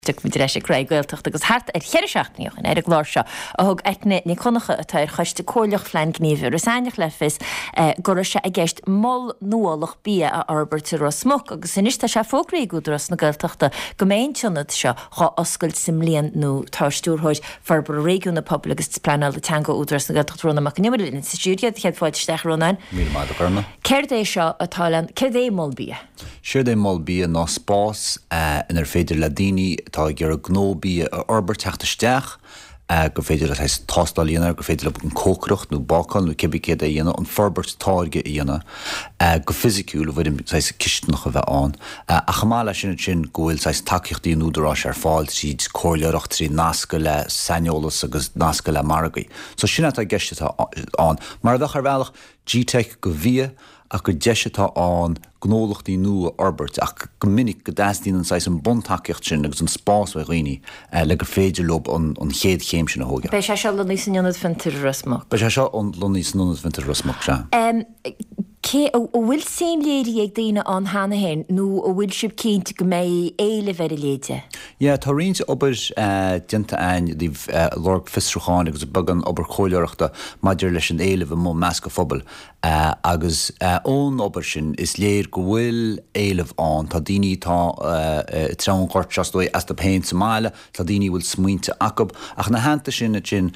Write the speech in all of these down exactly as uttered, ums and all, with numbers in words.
mit reis Craigiltocht agus hart ar cheiriseachníoch in ar glár seo a thug eitne ní chunacha atá ar chuiste cóileach flein gníomh ar saineach lefis gur se a gceist moll nuálach bí a arbeirt ar smog agus inista se fógraí go dros na Gaeltachta go méintionad seo chá oscailt simlíon nó táirstúrthid farbar réún na pobl agus planal de tango údras na Gaeltacht róna mac nimmerlin in stúdiad chead fáid steach rónain. Mí má do chuna. Ceir é seo atálan ceir é moll bí? Siir é moll bí ná spás inar féidir le daoine tá gur a gnóbí a arbeirt teachtasteach go féidir a tástalíonar go féidir an cócrocht nó bácan nó cebicéad a dhéana an forbert táirge a dhéana go fisiciúil a bhfuidir cisteannach a bheith an. A chamála sin sin gohfuil takeíochtaí núdarrás ar fáil siad cóileoireacht trí nasca le saneolalas agus nasca le margaí. So sinna a gceiste an. Mar a ar bhealach G-Tech go bhí a go deisitá an gnólachtaí nua arbeirt ach go minic go dastíanaan sais an buntakeocht sin agus an spás bheith riine le gur féidir lob an chéad chéim sin a hóga. Bei se seo lonís an ionad fin terrorismach? Bei se seo an lonís an ionad fin terrorismach se. Cé ó bhfuil sin léirí ag daine an hána hen nó ó bhfuil sib cinnte go mé éile ver léide? Ja, tá rionn obair dinta ein díh Lord Fisrúcháin agus bagan obair cóileoireachta maidir leis an éile bh mó measca phobal agus ón obair sin is léir go bhfuil éileh an tá daoine tá trán chóirt seastói as do péin sa máile tá daoine bhfuil smuointe acab ach na hananta sin a sin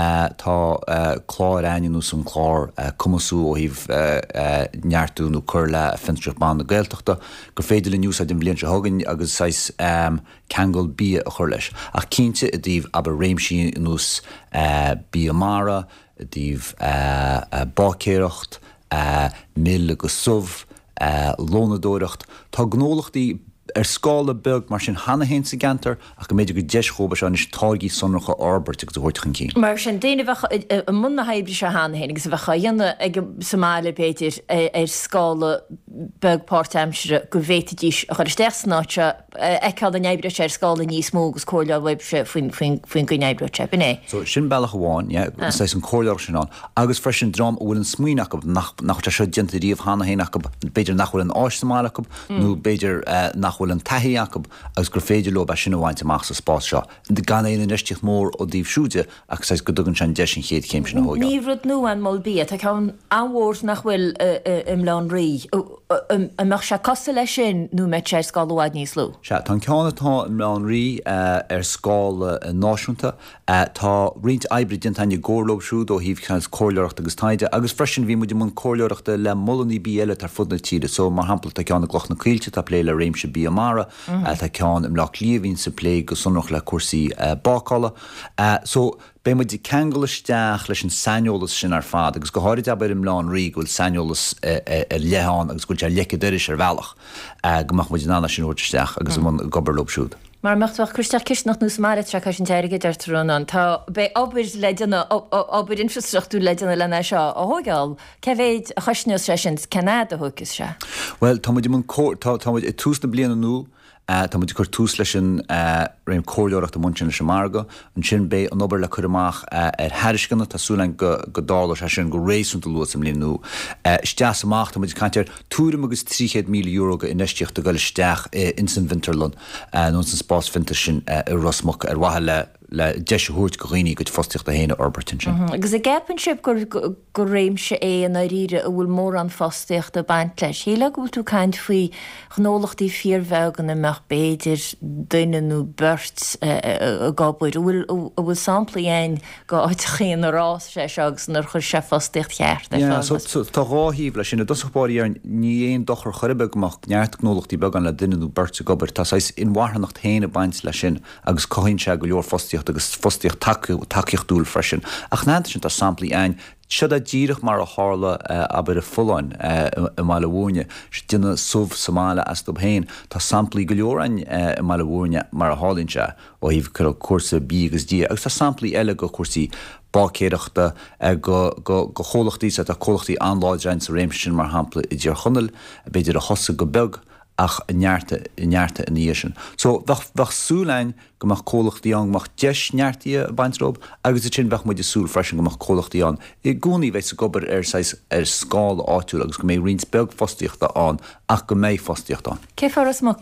tá chlár ainú san chlár cumasú ó híh neartú nó chur le finstruch ban na Gaeltachta gur féidir le nús a den blion se hagann agus sais ceangal bí a chur leis. Ach cínte a dtíobh aber réimsí nús bí amara, a dtíobh bácéireacht, mil agus subh, lónadóireacht, tá gnólachtaí ar scála beg mar sin hana hen sa gantar ach go méidir go deischoba se is tágaí sonracha arbeirt agus bhirtchan cí. Mar sin déine bheith an muna haibri se hana hen agus bheitcha dhéanana ag Somália Péitir ar scála beg pártamsere go bhéitidís a chuir steachsnáte eáil an neibbre sé ar scála níos mó agus cóileáil web se faoin go neibbre se binné. So sin bailach amháin, sais an cóileáil sin an agus freisin drám bhfuil an smuoineach nach se dianta díomh hana héach beidir nachhfuil an áis Somálaach nó beidir nach bhfuil an taithí Jacob agus gur féidir lob a sin bhaint amach sa spás seo. De gan éon isteach mór ó díobh siúide agus sais go dugann sin deis an chéad chéim sin hóga. Ní rud nó an moll bí tá ceann anhór nach bhfuil im lán rí amach se costa lei sin nó meid sé scáilháid níos lú. Se tá ceannatá im lán rí ar scáil náisiúnta tá riint ebre dintainne gcóirlób siúd ó híh cheann cóileoireacht agus taide agus freisin bhí muidir mun cóileoireachta le mollaní bí eile tar fud na tíide, so mar hampla tá ceanna gloch na cíilte tá plé le réimse bí amara tá ceann im lech líomhín sa plé go sonach le cuasaí bácála. So bé muid ceangal isteach leis an saneolalas sin ar fad agus go háirid ab im lán rí gohfuil saneolalas leán agus goil leiceadiris ar bhealach gomach muid nána sin úirteach agus man gobarlób siúd. Mar mechtach chuisteach cisnach nús mar tre sin teirige ar trúnan tá bé obair leidirna obair infrastruchtú leidirna lena seo a thugáil cehéid a chuisneos sessions Canada thugus se. Well, tá muid man tá muid i tús na bliana nú Tá muid chuir tús leis an réim cóileoireacht a munsin leis marga an sin bé an obair le chur amach ar heiriscanna tásúlainn go dála se sin go rééisúnta luas am líonú. Steas amach tá muid caiintear túram agus tríchéad míle euro go inisteocht a goil isteach in san Winterland nó san spás finta sin i Rosmach ar wathe le le deisiúirt go rií go fostiocht a héine Orbertin sin. Agus a gapanship gur go réimse é an ríre a bhfuil mór an fostiocht a baint leis. Héile go bhfuil tú caiint faoi gnólachtaí fíormhegan a meach béidir duine nó burt a gabúir. A bhfuil samplaí ein go áit chéan arás sé agus nar chur sé fostiocht cheart. Tá ráhíh lei sinna dosachbáí ar ní éon dochar chorbe goach neart gnólachtaí began le duine nó burt a gobar tá in warhannacht héine baint lei sin agus coinn se go leor fostiocht agus fostiocht takeíocht dúil freisin. Ach náanta sin tá samplaí ein siad a ddíireach mar a hála aber a fulláin i mála bhúine si duine subh Somália as do héin tá samplaí go leorain i mála bhúine mar a hálínse ó híh chu cuasa bí agus dí agus tá samplaí eile go cuasaí bácéireachta go chólachtaí a cholachtaí anláidrein sa réimse sin mar hampla i dtíar chonneil beidir a hosa go beg ach nearta nearta in níosin. So bheith súlainn gomach cólachtaí an gomach deis neartaí a baintrob agus sin bheith muid súl freisin gomach cólachtaí an. I gúnaí bheith sa gobar ar ar scáil áitiúil agus go mé rins beg fostiochta an ach go méid fostiocht an. Cé fear smog?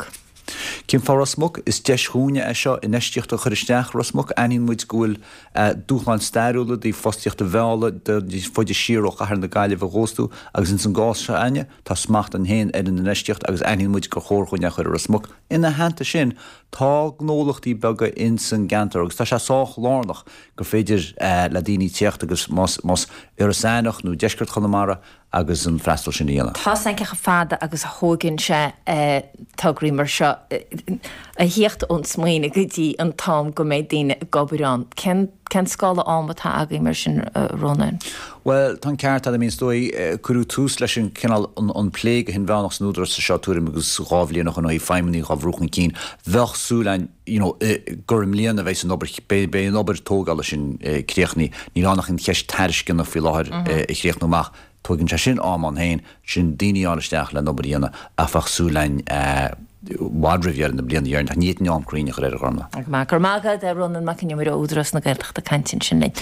Cin fá Rosmog is deisúne é seo in eisteocht a churisteach Rosmog aín muid gúil dúchláin stairúla dí fostíocht a bheála foiidir siúach a na gaiile bh góstú agus in san gás se aine tá smacht an héin ar in eisteocht agus aín muid go chórchuine chuir Rosmog. Ina hananta sin tá gnólachtaí bega in san gantar agus tá sé sách lánach gur féidir le daoine tíocht agus más ar a sánach nó deisgurt chunamara agus an freistal sin íana. Tá encecha fada agus a thógann se tugraí mar seo a hiocht ón smaoine go dtí an tám go méid daine gobarán. Cen scála ámatá agaí mar sin runnain? Well, tá ceart a mín stoi curú tús leis sin cinál an pléige hin bhenach snúdar sa seúrim agus rábhlíonach an í feimimií a bhrúchan cín. Bheach súlein gurm líana a bheits an obair bé an obair tógála sin créachní ní ránach in cheist teircin nach fi láthir i chréachnúach. Tugann se sin ámán héin sin daoine áisteach le nobaríanana a fachsúlein wadrihhear na bliana dhearn, níiad neamcríine réidir gomla. Ag má gur mágad a runnan mac in mar údras na gaiilteach a cantin sin.